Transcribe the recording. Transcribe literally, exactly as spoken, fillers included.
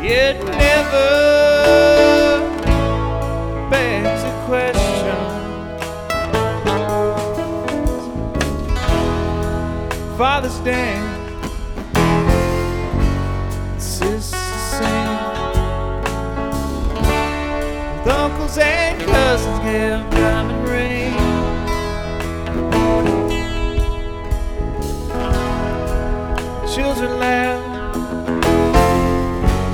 It never begs a question. Father's Day, sisters sing, with uncles and cousins give diamond rings. Children laugh